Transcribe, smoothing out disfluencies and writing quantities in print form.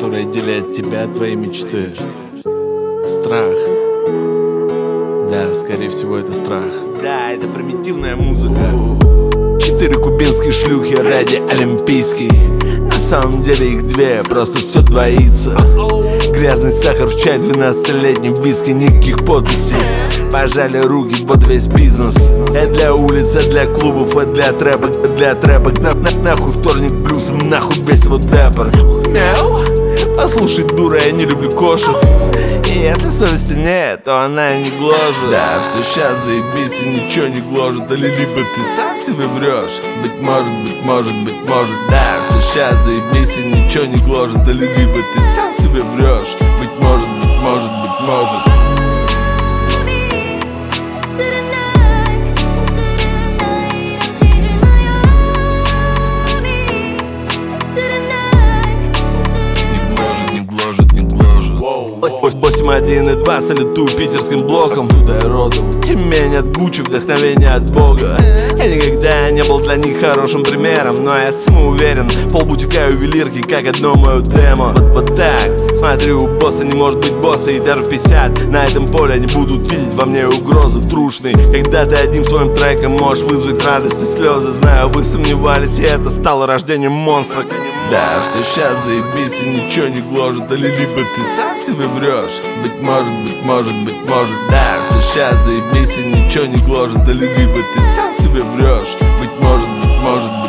которая делит тебя от твоей мечты. Страх. Да, скорее всего, это страх. Да, это примитивная музыка. 4 кубинские шлюхи ради олимпийский. На самом деле их 2, просто все двоится. Грязный сахар в чай, 12-летний виски, никаких подписей. Пожали руки, вот весь бизнес. Это для улиц, это для клубов, это для трэпа, это для трэпа. Нахуй вторник блюз, нахуй весь вот дэпер. Мяу. Послушай, дура, я не люблю кошек. И если совести нет, то она и не гложет. Да, все сейчас заебись и ничего не гложет. Или либо ты сам себе врешь. Быть может, быть может, быть может. Да, все сейчас заебись и ничего не гложет. Или либо ты сам себе врешь. Быть может, быть может, быть может. Не гложет, не гложет. 8.1.2 салютую питерским блоком. Туда я родом. И меня от Гуччи, вдохновение от Бога. Я никогда не был для них хорошим примером, но я самоуверен. Полбутика ювелирки, как одно мое демо. Вот так, смотрю, у босса не может быть босса. И даже в 50 на этом поле они будут видеть во мне угрозу трушной. Когда ты одним своим треком можешь вызвать радость и слезы. Знаю, вы сомневались, и это стало рождением монстра. Да, все сейчас заебись и ничего не гложет. Или либо ты сам себе врешь. Быть может, быть может, быть может. Да, все сейчас заебись и ничего не гложет. Или либо ты сам себе врешь. Быть может, быть может.